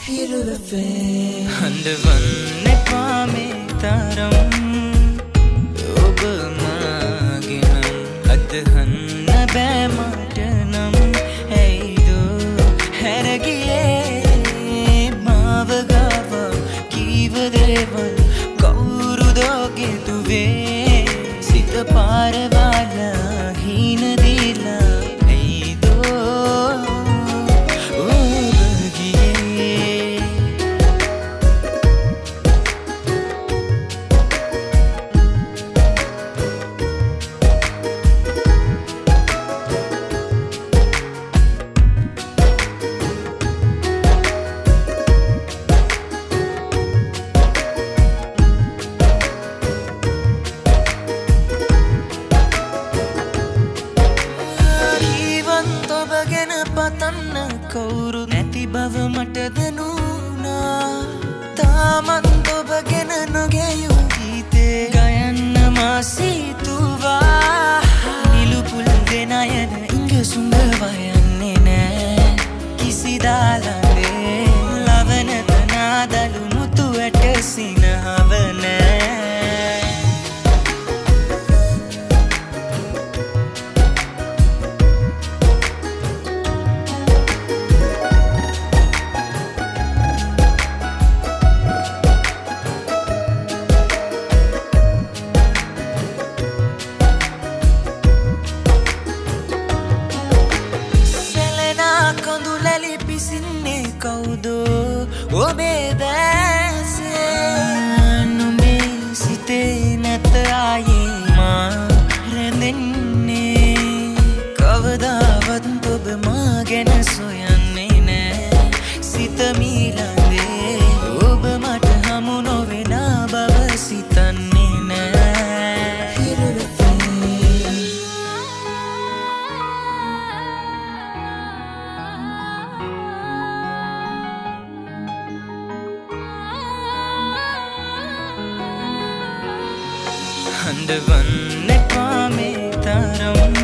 හඬවන්නේ පාමේ තරම් ඔබ මාගෙනම් අදහන්න බෑ මට නම් ඇයිදෝ හැරගියේ මාව ගාව කීව දේවල් කවුරුදෝ ගෙදුවේ සිත පාරවාලා හීන දීලා පතන්න කවුරු නැති බව මට දැනුණා තාමත් ඔබ ගැන නොගැයූ ගීතේ ගයන්න මා සිතුවා නිලුපුල් ගෙන යන ඉඟ සුඹ වයන්නේ නෑ කිසිදාලඳේ ලවන තනාදලු මුතු ඇට සිනහව නෑ පිසින්නේ කවුදෝ ඔබේ දැසේ නුඹේ සිතේ නැත ආයේ මා රැඳෙන්නේ කවදාවත් ඔබ මා ගැන සොයන්නේ නෑ සිත මීලඳේ ඔබ මට හමු නොවෙන බව සිතන්නේ නෑ හඬවන්නේ පාමේ තරම්